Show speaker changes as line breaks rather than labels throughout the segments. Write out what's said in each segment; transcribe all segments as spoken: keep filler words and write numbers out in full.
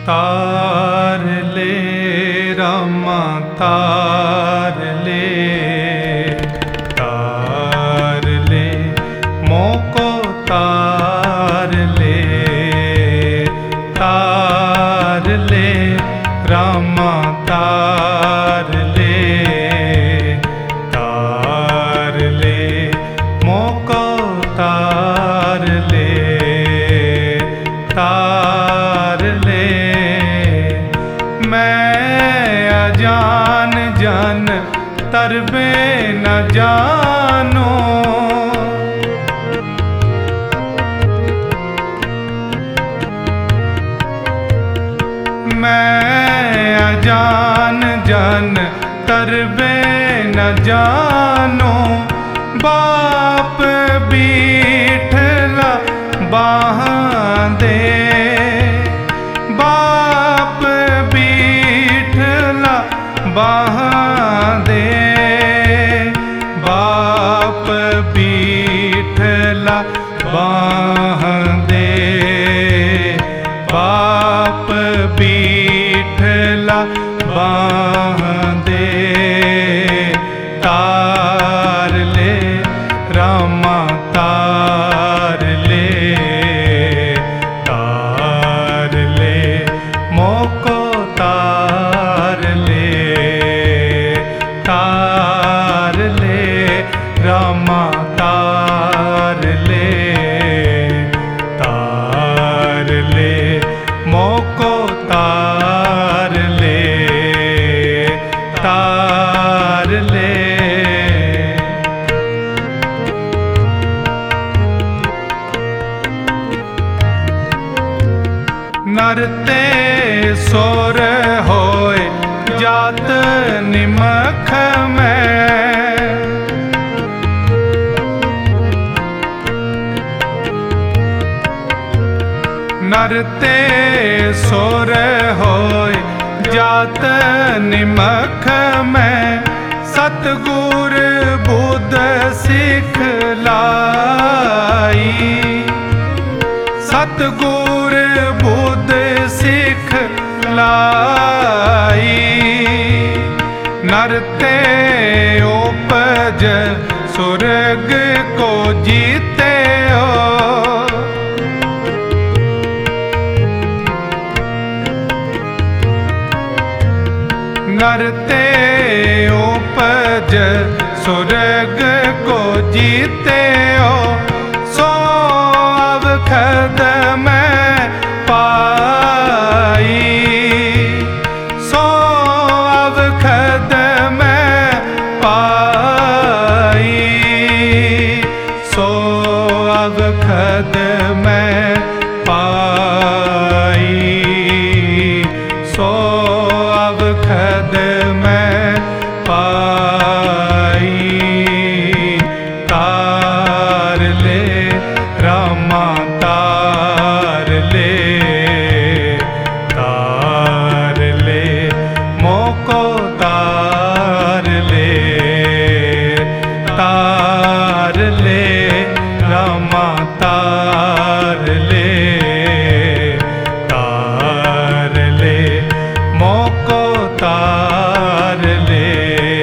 तार ले रामा तार ले, तार ले मोको तार ले, तार ले रामा तार ले, तार ले मोको तार ले, तार ले। मैं अजान जान तरबे न जानो, मैं अजान जान तरबे न जानो। बाप बीठला बाहां दे, बाप बीठला बाहां दे, बाप बीठला बाहां दे, बाप बीठला बाहां दे। तार ले रामा तार ले, तार ले मोको तार ले, तार ले रामा तार ले, तार ले मोको तार ले, तार ले। नरते सोर होए जात निमख में, नरते सोर होए जात निमख में। सतगुर बुद्ध सिखलाई, सतगुर बुद्ध सिखलाई। नरते उपज सुरग को जीते हो, नरते उपज सुरग को जीते हो। सो अवखद में पाई, सो अवखद में पाई, सो अवखद में पाई, सो अवखद में पाई। तार ले रामा तार ले, तार ले मोको तार ले, तार ले रामा तार ले, तार ले मोको तार ले,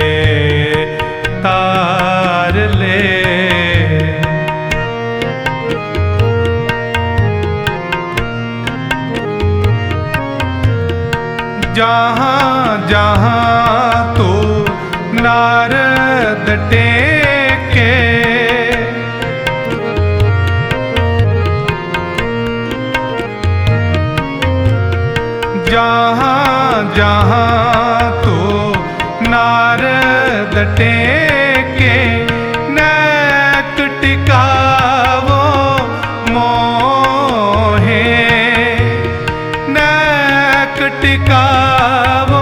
तार ले। जहाँ जहाँ तू नारद टेके, जहाँ जहाँ तू नारद टेके। नैक टिकावो मोहे, नैक टिकावो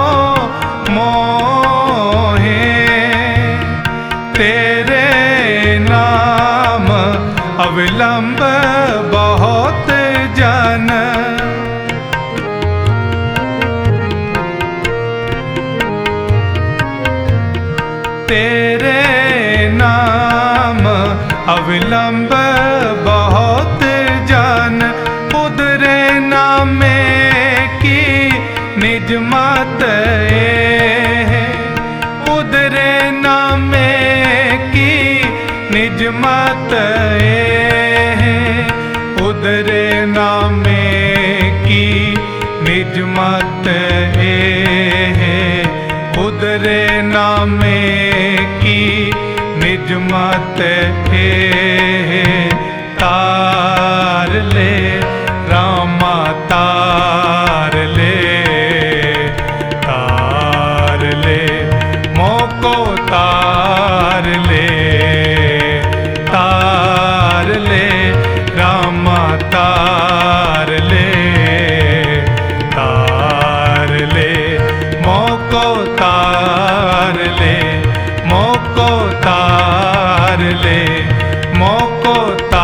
मोहे। तेरे नाम अविलंब बहुत जन, तेरे नाम अविलंब बहुत जन। उधरे नामे की नामे की निज मत उदरे नामे की निज मत उदरे नामे की निज मत तार ले रामा तार ले तार ले मोको तार ले तार ले रामा तार ले तार ले मोको तार ले मोको तार ले मोको